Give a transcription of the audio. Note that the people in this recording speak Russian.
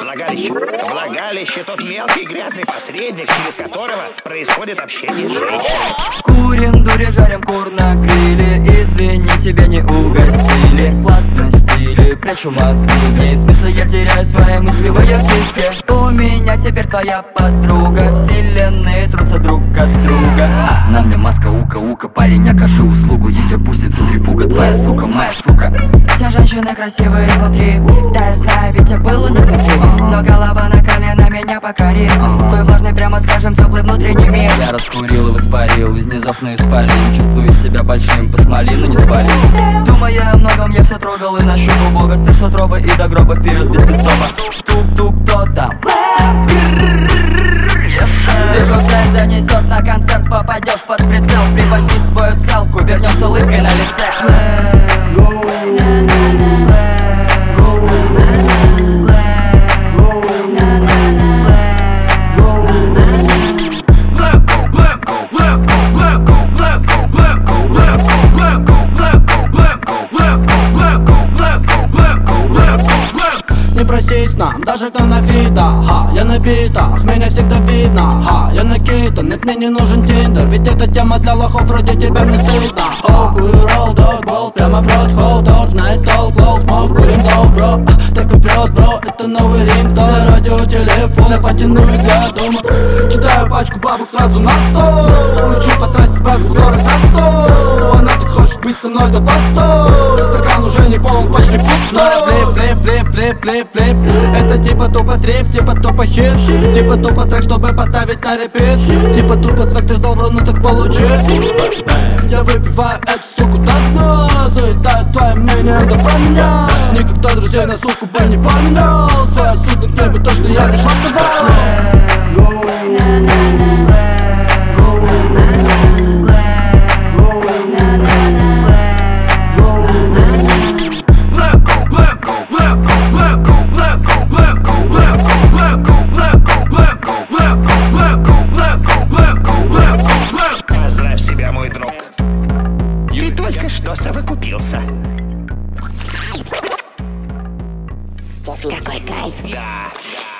Влагалище. Влагалище — тот мелкий грязный посредник, через которого происходит общение с женщиной. Курим, дури, жарим кур на гриле. Извини, тебя не угостили. Флаг на стиле, прячу мозги. В ней смысле я теряю свои мысли в ее кишке. У меня теперь твоя подруга. Вселенные трутся друг от друга. На мне маска ука-ука. Парень, окажи услугу. Ее пустит центрифуга. Твоя сука, моя сука. Все женщины красивые изнутри. Да, я знаю, ведь я был у них внутри. Но голова на колено меня покорит. Твой влажный, прямо скажем, теплый внутренний мир. Я раскурил и воспарил из низов на исполин. Чувствую себя большим, посмоли, но не свались. Думая о многом, я все трогал и нащупал Бога. Сверх утробы и до гроба вперед без пистома. Тук-тук, кто там? Вижу цель, занесет на концерт. Попадешь под прицел, приводи свою целку. Вернем с улыбкой на лице. Не просись нам, даже там на вида. Я на битах, меня всегда видно. Я накидан, нет, мне не нужен тиндер. Ведь эта тема для лохов, вроде тебя мне стыдно. Курю ролл, догбол, прямо в рот, холдор. Знает толк, лоу, смог, курим долг, бро. Так и прет, бро, это новый рингтон. Радио, телефон, я потяну и для дома. Читаю пачку бабок сразу на стол. Лечу по трассе, брат, скоро за 100. Она так хочет быть со мной до постой. Стакан уже не полон, почти пустой. Флип, это типа тупо трип, типа тупо хит. Типа тупо трек, чтобы поставить на репит. Типа тупо свек, ты ждал, бро, ну так получи. Я выпиваю эту суку до дна. Заедаю твоим мнением, да про меня. Никогда друзей на суку бы не поменял. Своя судно к небу, то, что я лишь отдавал. Ты только что совокупился. Какой кайф. Да.